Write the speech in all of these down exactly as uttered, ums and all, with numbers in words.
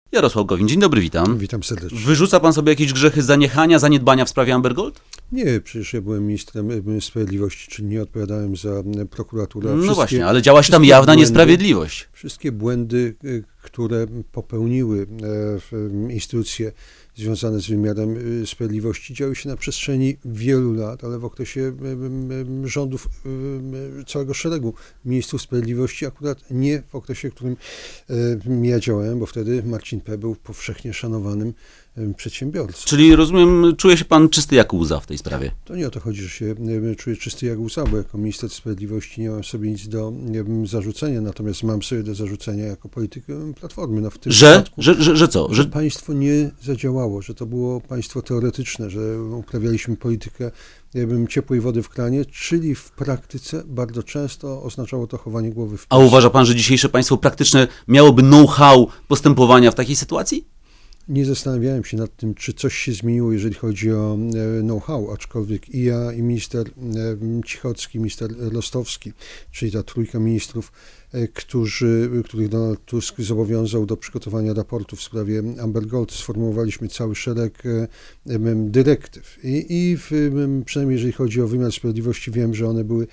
Jarosław Gowin, dzień dobry, witam. Witam serdecznie. Wyrzuca pan sobie jakieś grzechy zaniechania, zaniedbania w sprawie Amber Gold? Nie, przecież ja byłem ministrem sprawiedliwości, czyli nie odpowiadałem za prokuraturę. No właśnie, ale działa się tam jawna błędy, niesprawiedliwość. Wszystkie błędy, które popełniły instytucje związane z wymiarem sprawiedliwości, działy się na przestrzeni wielu lat, ale w okresie rządów całego szeregu ministrów sprawiedliwości, akurat nie w okresie, w którym ja działałem, bo wtedy Marcin P. był powszechnie szanowanym przedsiębiorcą. Czyli rozumiem, czuje się pan czysty jak łza w tej sprawie? To nie o to chodzi, że się czuję czysty jak łza, bo jako minister sprawiedliwości nie mam sobie nic do nie wiem, zarzucenia, natomiast mam sobie do zarzucenia jako polityk Platformy. No w tym że? przypadku, Że, że? Że co? Że że państwo nie zadziałało, że to było państwo teoretyczne, że uprawialiśmy politykę ja bym, ciepłej wody w kranie, czyli w praktyce bardzo często oznaczało to chowanie głowy w A piasek. uważa pan, że dzisiejsze państwo praktyczne miałoby know-how postępowania w takiej sytuacji? Nie zastanawiałem się nad tym, czy coś się zmieniło, jeżeli chodzi o know-how, aczkolwiek i ja, i minister Cichocki, minister Rostowski, czyli ta trójka ministrów, którzy, których Donald Tusk zobowiązał do przygotowania raportu w sprawie Amber Gold, sformułowaliśmy cały szereg dyrektyw. I, i w, przynajmniej jeżeli chodzi o wymiar sprawiedliwości, wiem, że one były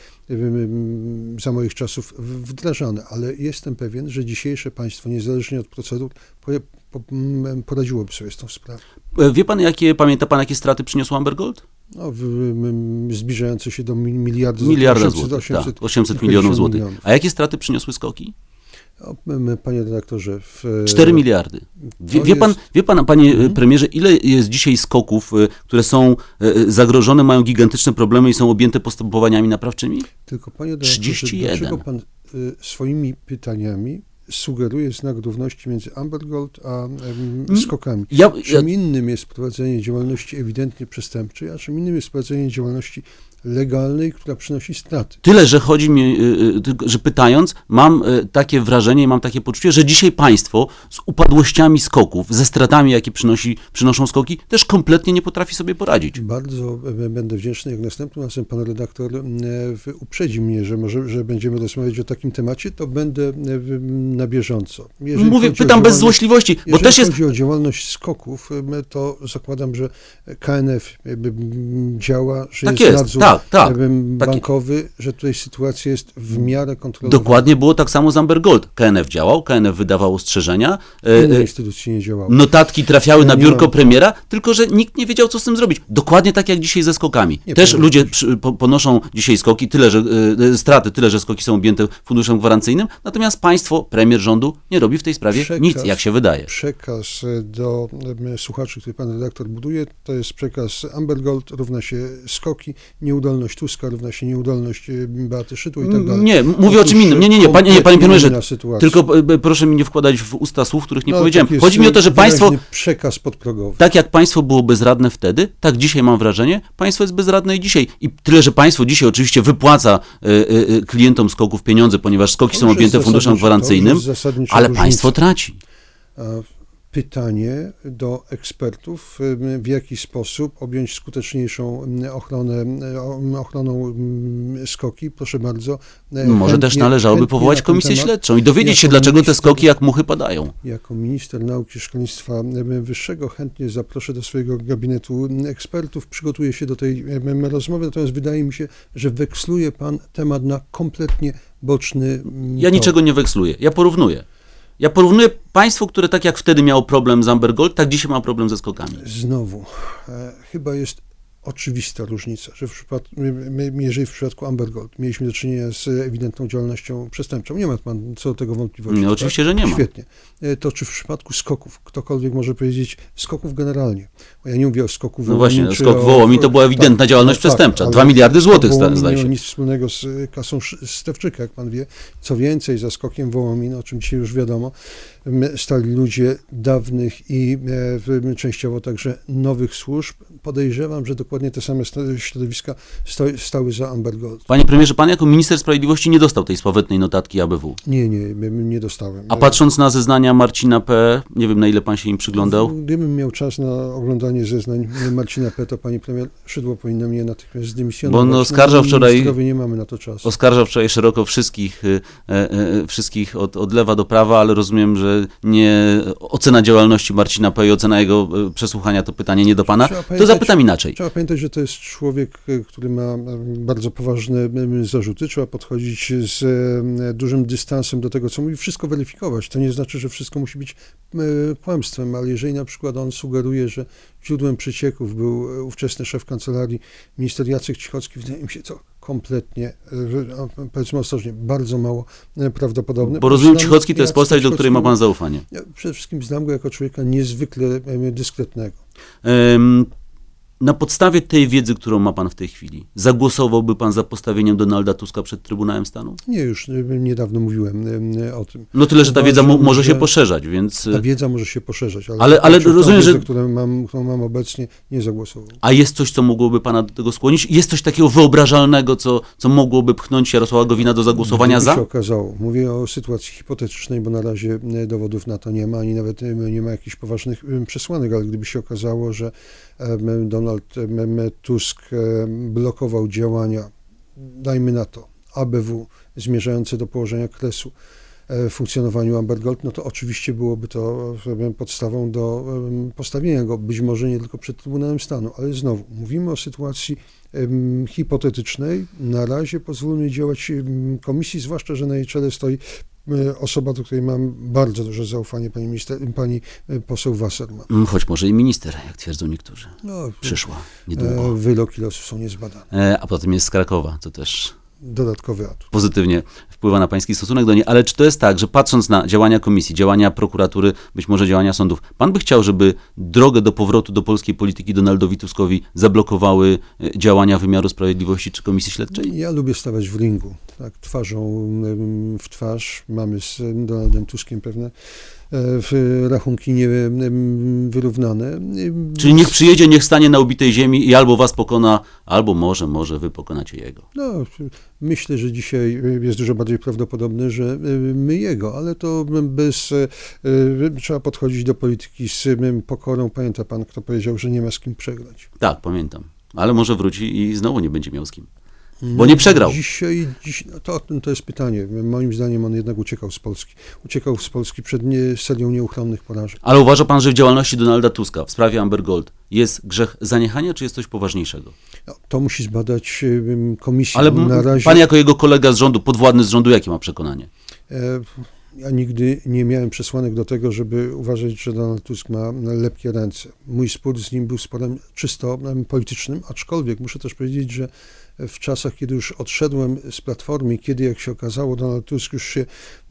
za moich czasów wdrażane, ale jestem pewien, że dzisiejsze państwo, niezależnie od procedur, poradziłoby sobie z tą sprawą. Wie pan, jakie, pamięta pan, jakie straty przyniosło Amber Gold? No, w, w, zbliżające się do miliarda Miliarda osiemset, złotych, osiemset, tak, osiemset milionów złotych. milionów. A jakie straty przyniosły skoki? No, panie redaktorze, w, cztery miliardy. Wie, wie, pan, wie pan, panie mhm. premierze, ile jest dzisiaj skoków, które są zagrożone, mają gigantyczne problemy i są objęte postępowaniami naprawczymi? Tylko panie redaktorze, trzydzieści jeden. Dlaczego pan swoimi pytaniami sugeruje znak równości między Amber Gold a um, skokami? Ja, czym ja... innym jest prowadzenie działalności ewidentnie przestępczej, a czym innym jest prowadzenie działalności legalnej, która przynosi straty. Tyle, że chodzi mi, że pytając, mam takie wrażenie i mam takie poczucie, że dzisiaj państwo z upadłościami skoków, ze stratami, jakie przynosi, przynoszą skoki, też kompletnie nie potrafi sobie poradzić. Bardzo będę wdzięczny, jak następnym razem pan redaktor uprzedzi mnie, że może, że będziemy rozmawiać o takim temacie, to będę na bieżąco. Jeżeli Mówię, pytam bez złośliwości, bo jeżeli też jest... chodzi o działalność skoków, to zakładam, że K N F działa, że tak jest, jest nadzór tak, tak, bankowy, tak. że tutaj sytuacja jest w miarę kontrolowana. Dokładnie było tak samo z Amber Gold. K N F działał, K N F wydawał ostrzeżenia. Inne instytucje nie działały. Notatki trafiały na biurko ma... premiera, tylko że nikt nie wiedział, co z tym zrobić. Dokładnie tak jak dzisiaj ze skokami. Nie Też ludzie przy, po, ponoszą dzisiaj skoki, tyle, że y, straty, tyle, że skoki są objęte funduszem gwarancyjnym, natomiast państwo, premier rządu nie robi w tej sprawie przekaz, nic, jak się wydaje. Przekaz do y, słuchaczy, który pan redaktor buduje, to jest przekaz Amber Gold równa się skoki, nieudolność Tuska równa się nieudolność Beaty Szydło i tak dalej. Nie, mówię Otóż o czym innym. Nie, nie, nie, panie, nie, panie premierze, tylko proszę mi nie wkładać w usta słów, których nie no, powiedziałem. Tak Chodzi mi o to, że państwo, przekaz podprogowy. Tak jak państwo było bezradne wtedy, tak dzisiaj mam wrażenie, państwo jest bezradne i dzisiaj. I tyle, że państwo dzisiaj oczywiście wypłaca y, y, klientom skoków pieniądze, ponieważ skoki to są objęte funduszem gwarancyjnym, ale różnica. Państwo traci. A pytanie do ekspertów, w jaki sposób objąć skuteczniejszą ochronę, ochroną skoki, proszę bardzo. Może chętnie, też należałoby powołać komisję temat, śledczą i dowiedzieć się, dlaczego minister, te skoki jak muchy padają. Jako minister nauki i szkolnictwa wyższego chętnie zaproszę do swojego gabinetu ekspertów, przygotuję się do tej rozmowy, natomiast wydaje mi się, że weksluje pan temat na kompletnie boczny Ja tor. niczego nie weksluję, ja porównuję. Ja porównuję państwo, które tak jak wtedy miało problem z Amber Gold, tak dzisiaj ma problem ze skokami. Znowu, e, chyba jest oczywista różnica, że w przypadku, my, jeżeli w przypadku Amber Gold mieliśmy do czynienia z ewidentną działalnością przestępczą, nie ma pan co do tego wątpliwości. No, oczywiście, tak? że nie ma. Świetnie. To czy w przypadku skoków, ktokolwiek może powiedzieć skoków generalnie, bo ja nie mówię o skoku Wołomin. No właśnie, skok Wołomin to była ewidentna tak, działalność tak, przestępcza. Dwa miliardy złotych zdaje się. Nie ma nic wspólnego z kasą Stefczyka, jak pan wie. Co więcej, za skokiem Wołomin, o czym dzisiaj już wiadomo, stali ludzie dawnych i e, częściowo także nowych służb, podejrzewam, że dokładnie te same środowiska stały za Amber Gold. Panie premierze, pan jako minister sprawiedliwości nie dostał tej sławetnej notatki A B W. Nie, nie, nie dostałem. A patrząc na zeznania Marcina P., nie wiem, na ile pan się im przyglądał. Gdybym miał czas na oglądanie zeznań Marcina P., to pani premier Szydło powinna mnie natychmiast zdymisjonować. Bo on oskarżał wczoraj, nie mamy na to czasu. oskarżał wczoraj szeroko wszystkich, e, e, wszystkich od, od lewa do prawa, ale rozumiem, że nie ocena działalności Marcina P. i ocena jego przesłuchania to pytanie nie do pana. To zapytam inaczej. Trzeba pamiętać, że to jest człowiek, który ma bardzo poważne zarzuty. Trzeba podchodzić z dużym dystansem do tego, co mówi, wszystko weryfikować. To nie znaczy, że wszystko musi być kłamstwem, ale jeżeli na przykład on sugeruje, że źródłem przecieków był ówczesny szef kancelarii, minister Jacek Cichocki, wydaje mi się to kompletnie, powiedzmy ostrożnie, bardzo mało prawdopodobne. Bo rozumiem, Cichocki to jest postać, do której ma pan zaufanie. Ja przede wszystkim znam go jako człowieka niezwykle dyskretnego. Um, Na podstawie tej wiedzy, którą ma pan w tej chwili, zagłosowałby pan za postawieniem Donalda Tuska przed Trybunałem Stanu? Nie, już niedawno mówiłem o tym. No tyle, że ta wiedza mo- może się poszerzać, więc... Ta wiedza może się poszerzać, ale, ale, ale rozumiem, wiedzę, że... którą mam, którą mam obecnie, nie zagłosował. A jest coś, co mogłoby pana do tego skłonić? Jest coś takiego wyobrażalnego, co, co mogłoby pchnąć Jarosława Gowina do zagłosowania Gdyby za? się okazało. Mówię o sytuacji hipotetycznej, bo na razie dowodów na to nie ma, ani nawet nie ma jakichś poważnych przesłanek, ale gdyby się okazało, że Donald Tusk blokował działania, dajmy na to, A B W zmierzające do położenia kresu funkcjonowaniu Amber Gold, no to oczywiście byłoby to podstawą do postawienia go, być może nie tylko przed Trybunałem Stanu, ale znowu, mówimy o sytuacji hipotetycznej. Na razie pozwólmy działać komisji, zwłaszcza, że na jej czele stoi osoba, do której mam bardzo duże zaufanie, pani, minister, pani poseł Wasserman. Choć może i minister, jak twierdzą niektórzy. No, Przyszła niedługo. Wyroki losu są niezbadane. E, a potem jest z Krakowa, to też dodatkowy atut. Pozytywnie wpływa na pański stosunek do niej. Ale czy to jest tak, że patrząc na działania komisji, działania prokuratury, być może działania sądów, pan by chciał, żeby drogę do powrotu do polskiej polityki Donaldowi Tuskowi zablokowały działania wymiaru sprawiedliwości czy komisji śledczej? Ja lubię stawać w ringu, tak, twarzą w twarz. Mamy z Donaldem Tuskiem pewne w rachunki niewyrównane. Czyli niech przyjedzie, niech stanie na ubitej ziemi i albo was pokona, albo może, może wy pokonacie jego. No, myślę, że dzisiaj jest dużo bardziej prawdopodobne, że my jego, ale to bez, trzeba podchodzić do polityki z pokorą. Pamięta pan, kto powiedział, że nie ma z kim przegrać? Tak, pamiętam. Ale może wróci i znowu nie będzie miał z kim. Bo nie przegrał. Dzisiaj, dziś, to, to jest pytanie. Moim zdaniem on jednak uciekał z Polski. Uciekał z Polski przed nie, serią nieuchronnych porażek. Ale uważa pan, że w działalności Donalda Tuska w sprawie Amber Gold jest grzech zaniechania, czy jest coś poważniejszego? No, to musi zbadać komisja. Ale na razie... pan jako jego kolega z rządu, podwładny z rządu, jakie ma przekonanie? E... Ja nigdy nie miałem przesłanek do tego, żeby uważać, że Donald Tusk ma lepkie ręce. Mój spór z nim był sporem czysto politycznym, aczkolwiek muszę też powiedzieć, że w czasach, kiedy już odszedłem z Platformy, kiedy, jak się okazało, Donald Tusk już się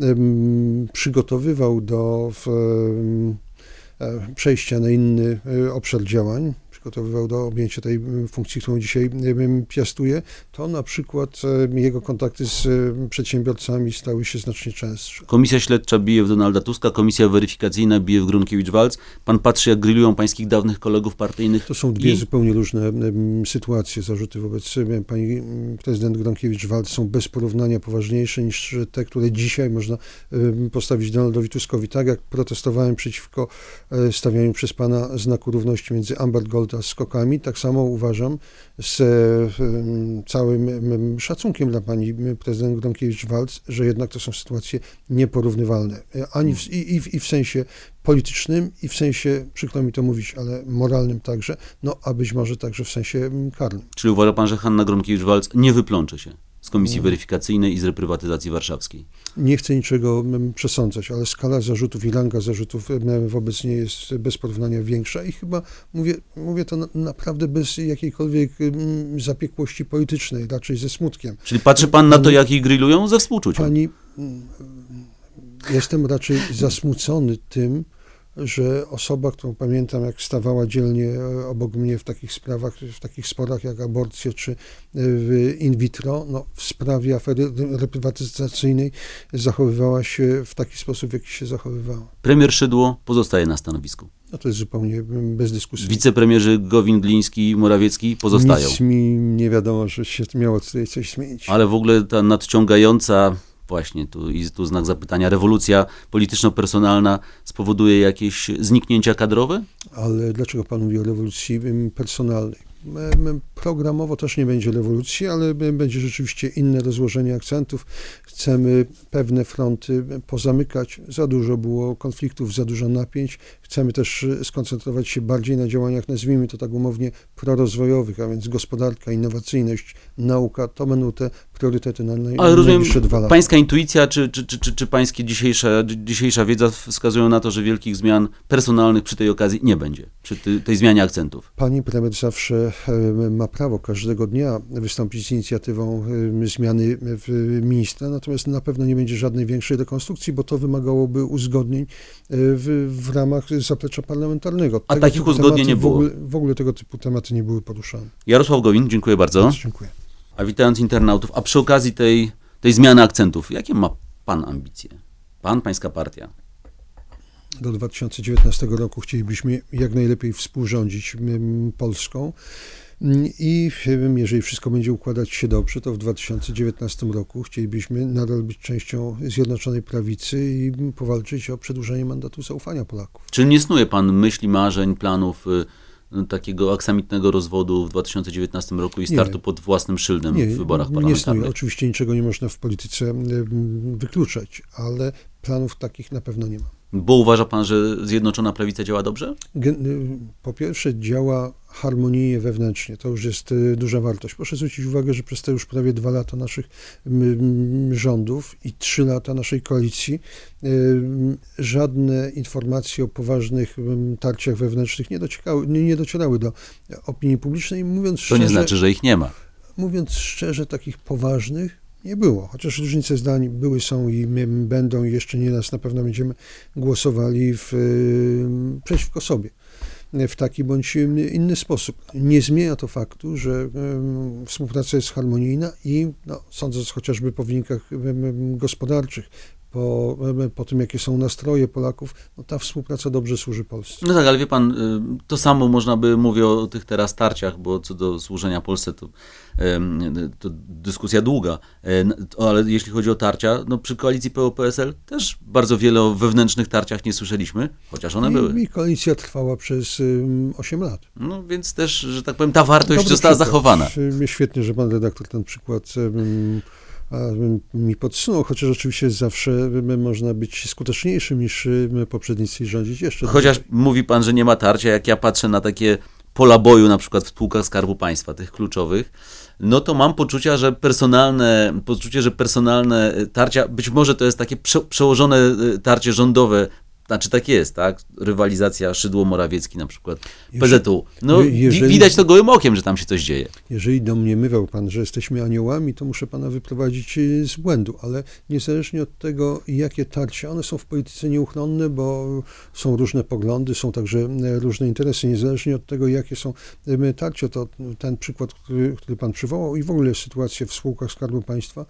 um, przygotowywał do um, przejścia na inny obszar działań, przygotowywał do objęcia tej funkcji, którą dzisiaj piastuje, to na przykład jego kontakty z przedsiębiorcami stały się znacznie częstsze. Komisja śledcza bije w Donalda Tuska, komisja weryfikacyjna bije w Gronkiewicz-Waltz. Pan patrzy, jak grillują pańskich dawnych kolegów partyjnych. To są dwie i... zupełnie różne sytuacje. Zarzuty wobec pani prezydent Gronkiewicz-Waltz są bez porównania poważniejsze niż te, które dzisiaj można postawić Donaldowi Tuskowi. Tak jak protestowałem przeciwko stawianiu przez pana znaku równości między Amber Gold a skokami, tak samo uważam z całym szacunkiem dla pani prezydent Gronkiewicz-Waltz, że jednak to są sytuacje nieporównywalne. Ani w, i, i, i w sensie politycznym, i w sensie, przykro mi to mówić, ale moralnym także, no a być może także w sensie karnym. Czyli uważa pan, że Hanna Gronkiewicz-Waltz nie wyplącze się z komisji weryfikacyjnej i z reprywatyzacji warszawskiej? Nie chcę niczego przesądzać, ale skala zarzutów i ranga zarzutów wobec niej jest bez porównania większa i chyba mówię, mówię to na, naprawdę bez jakiejkolwiek zapiekłości politycznej, raczej ze smutkiem. Czyli patrzy pan na to, jak ich grillują, ze współczuciem? Pani, jestem raczej zasmucony tym, że osoba, którą pamiętam, jak stawała dzielnie obok mnie w takich sprawach, w takich sporach jak aborcje czy in vitro, no, w sprawie afery reprywatyzacyjnej zachowywała się w taki sposób, w jaki się zachowywała. Premier Szydło pozostaje na stanowisku. No to jest zupełnie bez dyskusji. Wicepremierzy Gowin, Gliński i Morawiecki pozostają. Nic mi nie wiadomo, że się miało tutaj coś zmienić. Ale w ogóle ta nadciągająca, właśnie tu, i tu znak zapytania, rewolucja polityczno-personalna spowoduje jakieś zniknięcia kadrowe? Ale dlaczego pan mówi o rewolucji personalnej? Programowo też nie będzie rewolucji, ale będzie rzeczywiście inne rozłożenie akcentów. Chcemy pewne fronty pozamykać. Za dużo było konfliktów, za dużo napięć. Chcemy też skoncentrować się bardziej na działaniach, nazwijmy to tak umownie, prorozwojowych, a więc gospodarka, innowacyjność, nauka, to będą te priorytety na naj, Ale rozumiem, najbliższe dwa lata. Pańska intuicja, czy, czy, czy, czy, czy pańskie dzisiejsza, dzisiejsza wiedza wskazują na to, że wielkich zmian personalnych przy tej okazji nie będzie, przy tej, tej zmianie akcentów? Pani premier zawsze ma prawo każdego dnia wystąpić z inicjatywą zmiany ministra, natomiast na pewno nie będzie żadnej większej rekonstrukcji, bo to wymagałoby uzgodnień w, w ramach zaplecza parlamentarnego. A tego takich uzgodnień nie było? W ogóle, w ogóle tego typu tematy nie były poruszane. Jarosław Gowin, dziękuję bardzo. Bardzo dziękuję. A witając internautów, a przy okazji tej, tej zmiany akcentów, jakie ma pan ambicje? Pan, pańska partia? Do dwa tysiące dziewiętnastego roku chcielibyśmy jak najlepiej współrządzić Polską i jeżeli wszystko będzie układać się dobrze, to w dwa tysiące dziewiętnastym roku chcielibyśmy nadal być częścią Zjednoczonej Prawicy i powalczyć o przedłużenie mandatu zaufania Polaków. Czy nie snuje pan myśli, marzeń, planów y, takiego aksamitnego rozwodu w dwa tysiące dziewiętnastym roku i startu nie. pod własnym szyldem nie, w wyborach nie parlamentarnych? Snuję. Oczywiście niczego nie można w polityce wykluczać, ale planów takich na pewno nie ma. Bo uważa pan, że Zjednoczona Prawica działa dobrze? Po pierwsze działa harmonijnie wewnętrznie, to już jest duża wartość. Proszę zwrócić uwagę, że przez te już prawie dwa lata naszych rządów i trzy lata naszej koalicji żadne informacje o poważnych tarciach wewnętrznych nie docierały, nie docierały do opinii publicznej. Mówiąc szczerze, to nie znaczy, że ich nie ma. Mówiąc szczerze, takich poważnych nie było, chociaż różnice zdań były, są i my będą i jeszcze nie raz na pewno będziemy głosowali w, przeciwko sobie w taki bądź inny sposób. Nie zmienia to faktu, że współpraca jest harmonijna i no, sądząc chociażby po wynikach gospodarczych, po, po tym, jakie są nastroje Polaków, no ta współpraca dobrze służy Polsce. No tak, ale wie pan, to samo można by mówić o tych teraz tarciach, bo co do służenia Polsce, to, to dyskusja długa, ale jeśli chodzi o tarcia, no przy koalicji P O P S L też bardzo wiele o wewnętrznych tarciach nie słyszeliśmy, chociaż one I, były. I koalicja trwała przez osiem lat. No więc też, że tak powiem, ta wartość Dobry została przykład. zachowana. Świetnie, że pan redaktor ten przykład mi podsunął, chociaż oczywiście zawsze można być skuteczniejszym niż poprzednicy rządzić jeszcze. Chociaż dłużej. Mówi pan, że nie ma tarcia, jak ja patrzę na takie pola boju, na przykład w spółkach Skarbu Państwa, tych kluczowych, no to mam poczucia, że personalne, poczucie, że personalne tarcia, być może to jest takie prze, przełożone tarcie rządowe, znaczy tak jest, tak? Rywalizacja Szydło-Morawiecki na przykład, P Z U. No jeżeli, widać to gołym okiem, że tam się coś dzieje. Jeżeli domniemywał pan, że jesteśmy aniołami, to muszę pana wyprowadzić z błędu, ale niezależnie od tego, jakie tarcia, one są w polityce nieuchronne, bo są różne poglądy, są także różne interesy. Niezależnie od tego, jakie są tarcia, to ten przykład, który, który pan przywołał i w ogóle sytuacja w spółkach Skarbu Państwa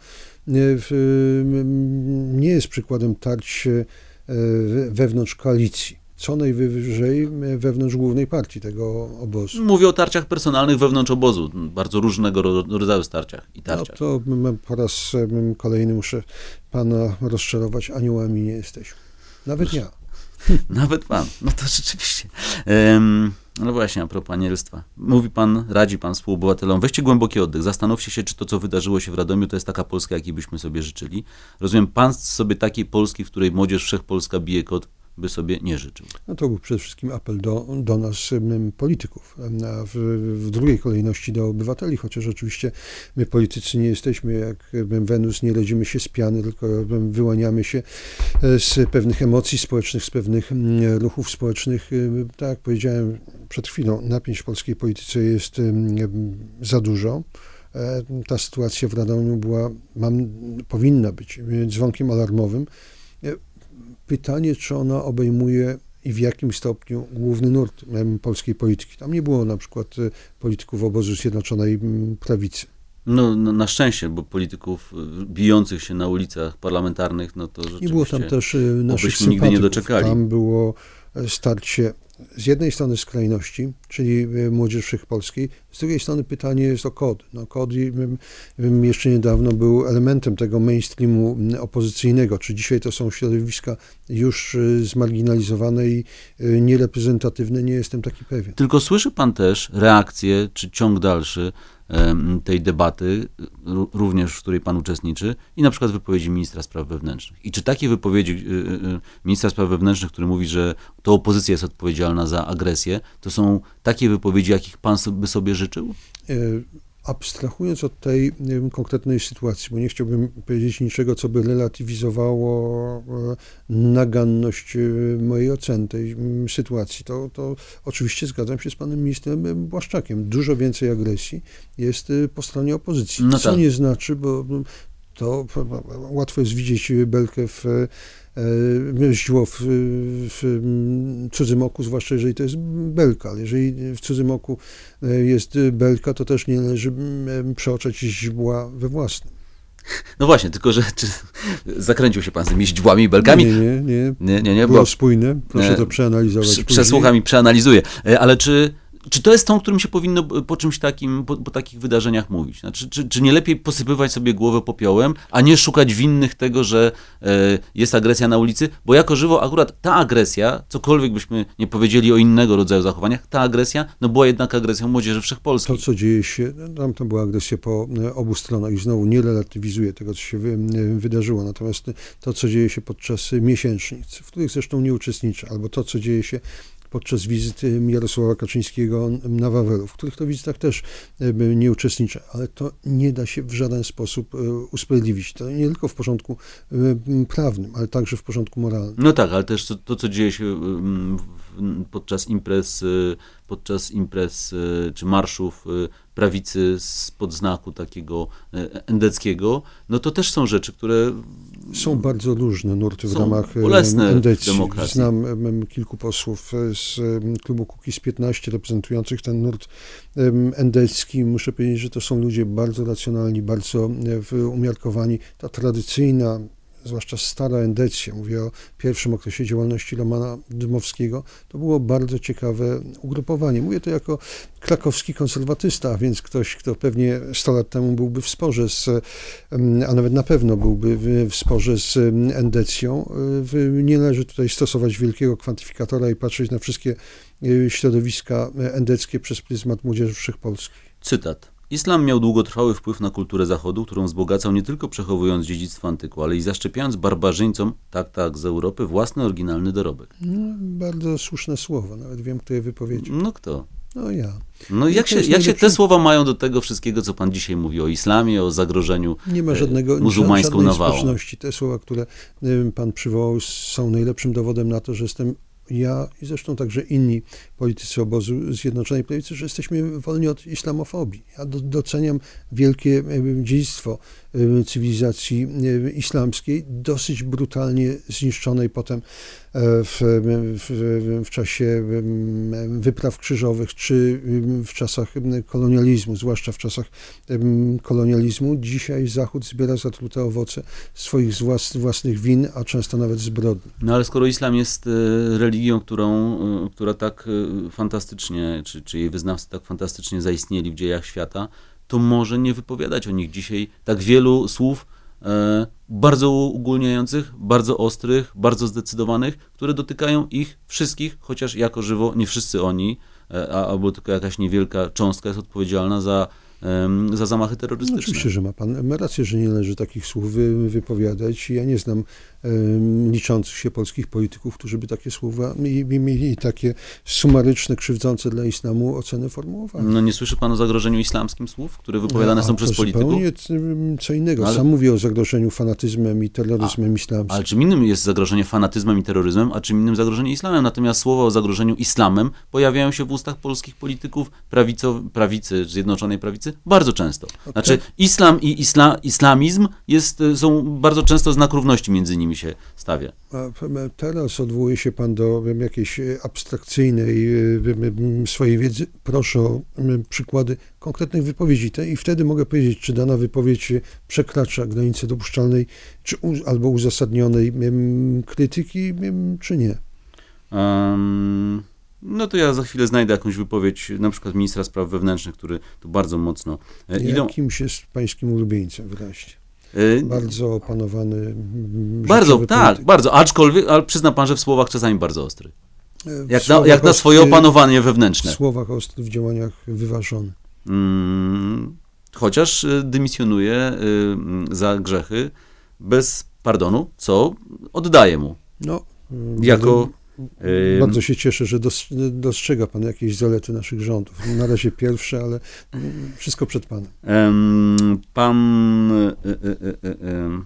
nie jest przykładem tarć wewnątrz koalicji, co najwyżej wewnątrz głównej partii tego obozu. Mówię o tarciach personalnych wewnątrz obozu, bardzo różnego rodzaju starciach i tarciach. No to po raz kolejny muszę pana rozczarować, aniołami nie jesteśmy. Nawet ja. Nawet pan, no to rzeczywiście. Um, no właśnie, a propos anielstwa. Mówi pan, radzi pan współobywatelom, weźcie głęboki oddech, zastanówcie się, czy to, co wydarzyło się w Radomiu, to jest taka Polska, jakiej byśmy sobie życzyli. Rozumiem, pan sobie takiej Polski, w której młodzież wszechpolska bije kot, by sobie nie życzył. No to był przede wszystkim apel do, do nas, polityków, a w, w drugiej kolejności do obywateli, chociaż oczywiście my politycy nie jesteśmy jak Wenus, nie rodzimy się z piany, tylko wyłaniamy się z pewnych emocji społecznych, z pewnych ruchów społecznych. Tak jak powiedziałem przed chwilą, napięć w polskiej polityce jest za dużo. Ta sytuacja w Radomiu była, mam, powinna być dzwonkiem alarmowym. Pytanie, czy ona obejmuje i w jakim stopniu główny nurt polskiej polityki. Tam nie było na przykład polityków obozu Zjednoczonej Prawicy. No, no na szczęście, bo polityków bijących się na ulicach parlamentarnych, no to rzeczywiście nie było tam też naszych nigdy nie doczekali. Tam było starcie z jednej strony skrajności, czyli Młodzież Wszechpolskiej, z drugiej strony pytanie jest o kody. No, kody jeszcze niedawno był elementem tego mainstreamu opozycyjnego. Czy dzisiaj to są środowiska już zmarginalizowane i niereprezentatywne? Nie jestem taki pewien. Tylko słyszy pan też reakcję, czy ciąg dalszy tej debaty, również w której pan uczestniczy, i na przykład wypowiedzi ministra spraw wewnętrznych. I czy takie wypowiedzi ministra spraw wewnętrznych, który mówi, że to opozycja jest odpowiedzialna za agresję, to są takie wypowiedzi, jakich pan by sobie życzył? Abstrahując od tej konkretnej sytuacji, bo nie chciałbym powiedzieć niczego, co by relatywizowało naganność mojej oceny tej sytuacji, to, to oczywiście zgadzam się z panem ministrem Błaszczakiem. Dużo więcej agresji jest po stronie opozycji. No co tak. nie znaczy, bo to łatwo jest widzieć belkę w źdźło w, w cudzym oku, zwłaszcza jeżeli to jest belka, ale jeżeli w cudzym oku jest belka, to też nie należy przeoczać źdźbła we własnym. No właśnie, tylko że czy zakręcił się pan z tymi źdźbłami i belkami? Nie, nie, nie. nie, nie, nie Było bo spójne, proszę to przeanalizować. Prze, przesłucham i przeanalizuję, ale czy Czy to jest tą, którym się powinno po czymś takim, po, po takich wydarzeniach mówić? Znaczy, czy, czy nie lepiej posypywać sobie głowę popiołem, a nie szukać winnych tego, że e, jest agresja na ulicy? Bo jako żywo akurat ta agresja, cokolwiek byśmy nie powiedzieli o innego rodzaju zachowaniach, ta agresja no była jednak agresją Młodzieży Wszechpolskiej. To, co dzieje się, tam to była agresja po obu stronach i znowu nie relatywizuję tego, co się wy, wydarzyło. Natomiast to, co dzieje się podczas miesięcznic, w których zresztą nie uczestniczę, albo to, co dzieje się podczas wizyty Jarosława Kaczyńskiego na Wawelu, w których to wizytach też nie uczestniczę, ale to nie da się w żaden sposób usprawiedliwić. To nie tylko w porządku prawnym, ale także w porządku moralnym. No tak, ale też to, to co dzieje się podczas imprez, podczas imprez czy marszów prawicy spod znaku takiego endeckiego, no to też są rzeczy, które są bardzo różne nurty w są ramach bolesne endecji. w demokracji. Znam kilku posłów z klubu Kukiz piętnaście reprezentujących ten nurt endecki. Muszę powiedzieć, że to są ludzie bardzo racjonalni, bardzo umiarkowani. Ta tradycyjna, zwłaszcza stara endecja, mówię o pierwszym okresie działalności Romana Dmowskiego, to było bardzo ciekawe ugrupowanie. Mówię to jako krakowski konserwatysta, a więc ktoś, kto pewnie sto lat temu byłby w sporze z, a nawet na pewno byłby w sporze z endecją. Nie należy tutaj stosować wielkiego kwantyfikatora i patrzeć na wszystkie środowiska endeckie przez pryzmat Młodzieży Wszechpolskiej. Cytat. Islam miał długotrwały wpływ na kulturę Zachodu, którą wzbogacał nie tylko przechowując dziedzictwo antyku, ale i zaszczepiając barbarzyńcom, tak tak, z Europy, własny oryginalny dorobek. No, bardzo słuszne słowa, nawet wiem, kto je wypowiedział. No kto? No ja. No jak się, jak się te słowa mają do tego wszystkiego, co pan dzisiaj mówi o islamie, o zagrożeniu nie ma żadnego, muzułmańską nawałą? Społeczności. Te słowa, które pan przywołał, są najlepszym dowodem na to, że jestem ja i zresztą także inni politycy obozu Zjednoczonej Prawicy, że jesteśmy wolni od islamofobii. Ja doceniam wielkie dziedzictwo cywilizacji islamskiej, dosyć brutalnie zniszczonej potem w, w, w czasie wypraw krzyżowych, czy w czasach kolonializmu, zwłaszcza w czasach kolonializmu. Dzisiaj Zachód zbiera zatrute owoce swoich własnych win, a często nawet zbrodni. No ale skoro islam jest religią, którą, która tak fantastycznie, czy, czy jej wyznawcy tak fantastycznie zaistnieli w dziejach świata, to może nie wypowiadać o nich dzisiaj tak wielu słów e, bardzo uogólniających, bardzo ostrych, bardzo zdecydowanych, które dotykają ich wszystkich, chociaż jako żywo nie wszyscy oni, e, a, albo tylko jakaś niewielka cząstka jest odpowiedzialna za, e, za zamachy terrorystyczne. No, oczywiście, że ma pan rację, że nie należy takich słów wy, wypowiadać. Ja nie znam e, liczących się polskich polityków, którzy by takie słowa mieli, mieli takie sumaryczne, krzywdzące dla islamu oceny formułować. No nie słyszy pan o zagrożeniu islamskim słów, które wypowiadane a, są przez to polityków? Zupełnie co innego. Ale... Sam mówię o zagrożeniu fanatyzmem i terroryzmem a, islamskim. Ale czym innym jest zagrożenie fanatyzmem i terroryzmem, a czym innym zagrożenie islamem? Natomiast słowa o zagrożeniu islamem pojawiają się w ustach polskich polityków prawico, prawicy, Zjednoczonej Prawicy bardzo często. Znaczy islam i isla, islamizm jest, są bardzo często znak równości między nimi się stawia. A teraz odwołuje się pan do jakiejś abstrakcyjnej swojej wiedzy. Proszę o przykłady konkretnych wypowiedzi. I wtedy mogę powiedzieć, czy dana wypowiedź przekracza granicę dopuszczalnej czy, albo uzasadnionej krytyki, czy nie. Um... No to ja za chwilę znajdę jakąś wypowiedź na przykład ministra spraw wewnętrznych, który tu bardzo mocno e, idą. Jakimś jest pańskim ulubieńcem wyraźnie. E, Bardzo opanowany. mm, bardzo, życiowy tak, polityk. bardzo, aczkolwiek, ale przyzna pan, że w słowach czasami bardzo ostry. W Jak na, słowach jak na swoje ostry- opanowanie W wewnętrzne. słowach ostry, w działaniach wyważony. Mm, chociaż y, dymisjonuje y, za grzechy bez pardonu, co oddaje mu. No, Jako... bardzo, y, bardzo się cieszę, że dos, dostrzega pan jakieś zalety naszych rządów. Na razie pierwsze, ale mm, wszystko przed panem. Em, Pan y, y, y, y, y,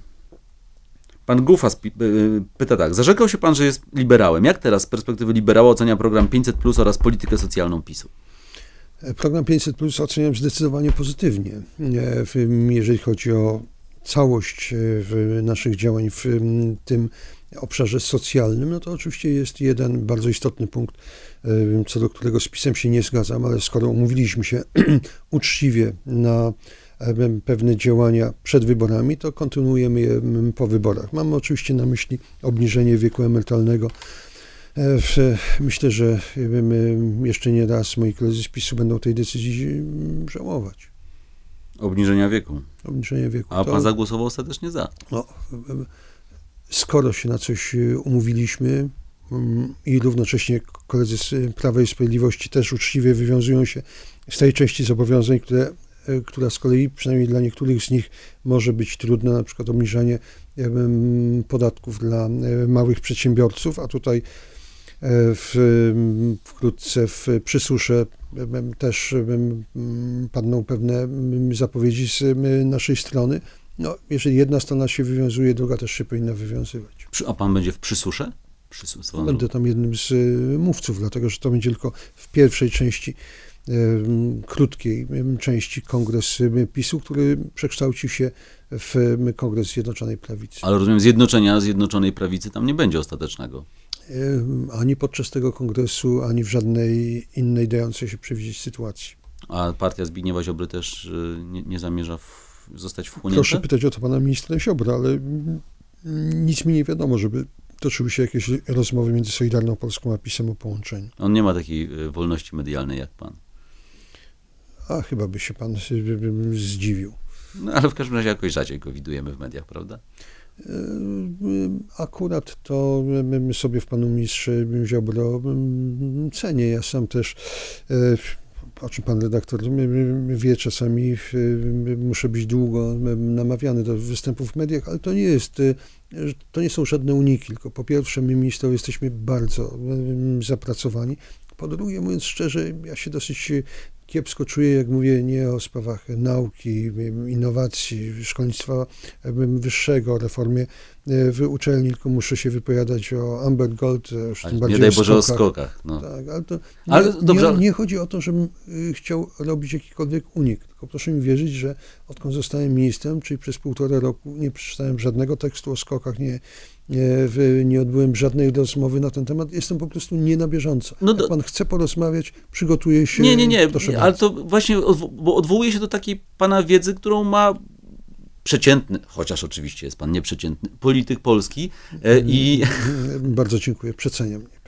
pan Gufas pi- y, pyta tak. Zarzekał się pan, że jest liberałem. Jak teraz z perspektywy liberała ocenia program pięćset plus oraz politykę socjalną PiSu? Program pięćset plus oceniam zdecydowanie pozytywnie, e, w, jeżeli chodzi o całość e, w naszych działań w m, tym obszarze socjalnym. No to oczywiście jest jeden bardzo istotny punkt, e, co do którego z PiS-em się nie zgadzam, ale skoro umówiliśmy się uczciwie na e, pewne działania przed wyborami, to kontynuujemy je m, po wyborach. Mam oczywiście na myśli obniżenie wieku emerytalnego. E, w- Myślę, że my jeszcze nie raz moi koledzy z PiS-u będą tej decyzji mm, żałować. Obniżenia wieku. Obniżenie wieku. A To, pan zagłosował ostatecznie za. no, em, skoro się na coś e, umówiliśmy mm, i równocześnie koledzy z Prawa i Sprawiedliwości też uczciwie wywiązują się z tej części zobowiązań, które, e, która z kolei przynajmniej dla niektórych z nich może być trudna, na przykład obniżanie em, podatków dla e, małych przedsiębiorców, a tutaj W, wkrótce w Przysusze em, też em, padną pewne em, zapowiedzi z em, naszej strony. No, jeżeli jedna strona się wywiązuje, druga też się powinna wywiązywać. Przy- A pan będzie w Przysusze? Przysus, Będę tam jednym z e, mówców, dlatego że to będzie tylko w pierwszej części, em, krótkiej em, części kongres em, PiS-u, który przekształcił się w em, kongres Zjednoczonej Prawicy. Ale rozumiem, zjednoczenia Zjednoczonej Prawicy tam nie będzie ostatecznego. Em, Ani podczas tego kongresu, ani w żadnej innej dającej się przewidzieć sytuacji. A partia Zbigniewa Ziobry też y, nie, nie zamierza w, zostać wchłonięta? Proszę pytać o to pana ministra Ziobra, ale mm, nic mi nie wiadomo, żeby toczyły się jakieś rozmowy między Solidarną Polską a PiS-em o połączeniu. On nie ma takiej y, wolności medialnej jak pan. A chyba by się pan y, y, zdziwił. No ale w każdym razie jakoś rzadziej go widujemy w mediach, prawda? Y, y, Akurat to my my sobie w panu ministrze Ziobro y, cenię. Ja sam też, y, o czym pan redaktor y, y, wie, czasami y, muszę być długo y, namawiany do występów w mediach, ale to nie jest, y, to nie są żadne uniki, tylko po pierwsze my ministrowie jesteśmy bardzo y, zapracowani. Po drugie, mówiąc szczerze, ja się dosyć kiepsko czuję, jak mówię, nie o sprawach nauki, innowacji, szkolnictwa wyższego, o reformie w uczelni, tylko muszę się wypowiadać o Amber Gold, już tym Nie bardziej daj o Boże o skokach. skokach. No. Tak, ale to nie, Ale dobrze, nie, nie chodzi o to, żebym y, chciał robić jakikolwiek unik, tylko proszę mi wierzyć, że odkąd zostałem ministrem, czyli przez półtora roku nie przeczytałem żadnego tekstu o skokach, nie, nie, w, nie odbyłem żadnej rozmowy na ten temat. Jestem po prostu nie na bieżąco. No Jak do- pan chce porozmawiać, przygotuję się. Nie, nie, nie, Proszę ale bardzo. to właśnie, odwo- bo odwołuje się do takiej pana wiedzy, którą ma przeciętny, chociaż oczywiście jest pan nieprzeciętny, polityk polski e, i, Bardzo dziękuję, przeceniam mnie.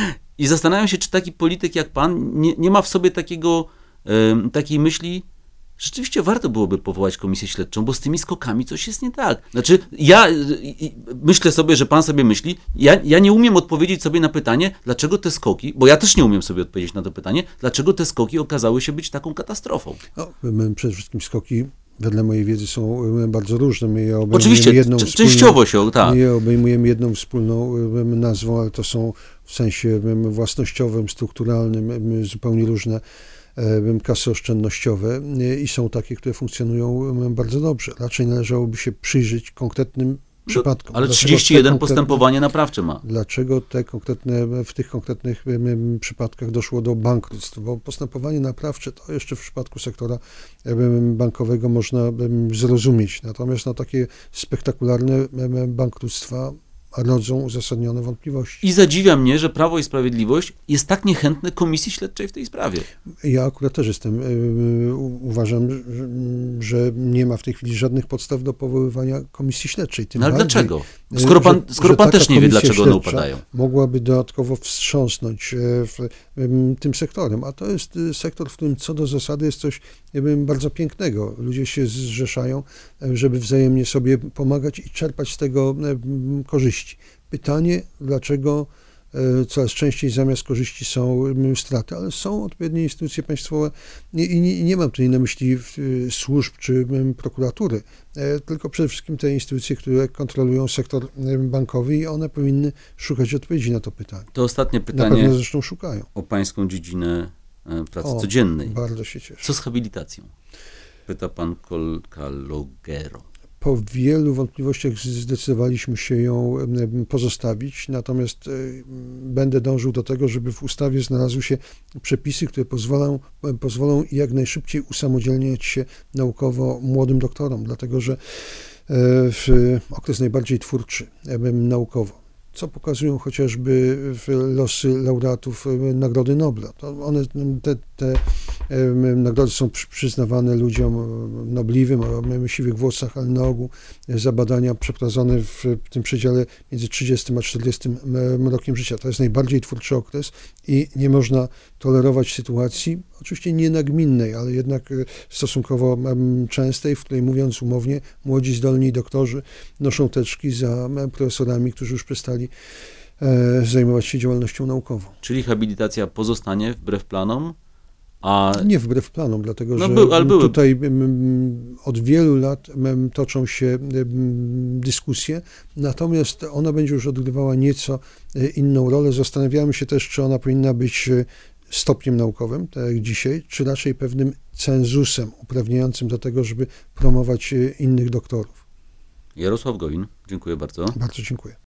i zastanawiam się, czy taki polityk jak pan nie, nie ma w sobie takiego, em, takiej myśli, rzeczywiście warto byłoby powołać komisję śledczą, bo z tymi skokami coś jest nie tak. Znaczy, ja y, y, myślę sobie, że pan sobie myśli, ja, ja nie umiem odpowiedzieć sobie na pytanie, dlaczego te skoki, bo ja też nie umiem sobie odpowiedzieć na to pytanie, dlaczego te skoki okazały się być taką katastrofą. No, my przede wszystkim skoki, wedle mojej wiedzy, są y, bardzo różne. My je obejmujemy Oczywiście, jedną c- wspólną, częściowo się, tak. my je obejmujemy jedną wspólną y, nazwą, ale to są w sensie y, własnościowym, strukturalnym y, zupełnie różne y, kasy oszczędnościowe y, i są takie, które funkcjonują y, bardzo dobrze. Raczej należałoby się przyjrzeć konkretnym przypadkom. Ale Dlaczego trzydzieści te jeden konkretne- postępowanie naprawcze ma. Dlaczego te konkretne, w tych konkretnych em, em, przypadkach doszło do bankructw? Bo postępowanie naprawcze to jeszcze w przypadku sektora em, bankowego można em, zrozumieć. Natomiast na takie spektakularne em, bankructwa rodzą uzasadnione wątpliwości. I zadziwia mnie, że Prawo i Sprawiedliwość jest tak niechętne komisji śledczej w tej sprawie. Ja akurat też jestem, yy, uważam, że, że nie ma w tej chwili żadnych podstaw do powoływania komisji śledczej. Tym No ale bardziej, dlaczego? Skoro pan, że, skoro że pan taka też nie wie, komisja dlaczego one śledcza upadają. Mogłaby dodatkowo wstrząsnąć w, w tym sektorem, a to jest sektor, w którym co do zasady jest coś jakby bardzo pięknego. Ludzie się zrzeszają, żeby wzajemnie sobie pomagać i czerpać z tego korzyści. Pytanie, dlaczego coraz częściej zamiast korzyści są straty, ale są odpowiednie instytucje państwowe i nie, nie mam tutaj na myśli służb czy prokuratury, tylko przede wszystkim te instytucje, które kontrolują sektor bankowy i one powinny szukać odpowiedzi na to pytanie. To ostatnie pytanie. Na pewno zresztą szukają. O pańską dziedzinę pracy o, codziennej. Bardzo się cieszę. Co z habilitacją? Pyta pan Calogero. Po wielu wątpliwościach zdecydowaliśmy się ją pozostawić, natomiast będę dążył do tego, żeby w ustawie znalazły się przepisy, które pozwolą, pozwolą jak najszybciej usamodzielniać się naukowo młodym doktorom, dlatego że w okres najbardziej twórczy naukowo, co pokazują chociażby losy laureatów Nagrody Nobla. To one, te, te nagrody są przyznawane ludziom nobliwym, o siwych włosach, ale na ogół za badania przeprowadzone w tym przedziale między trzydziestym a czterdziestym rokiem życia. To jest najbardziej twórczy okres i nie można tolerować sytuacji, oczywiście nie nagminnej, ale jednak stosunkowo częstej, w której, mówiąc umownie, młodzi, zdolni doktorzy noszą teczki za profesorami, którzy już przestali zajmować się działalnością naukową. Czyli habilitacja pozostanie wbrew planom? A... Nie wbrew planom, dlatego no że był, ale były... tutaj od wielu lat toczą się dyskusje, natomiast ona będzie już odgrywała nieco inną rolę. Zastanawiamy się też, czy ona powinna być stopniem naukowym, tak jak dzisiaj, czy raczej pewnym cenzusem uprawniającym do tego, żeby promować innych doktorów. Jarosław Gowin, dziękuję bardzo. Bardzo dziękuję.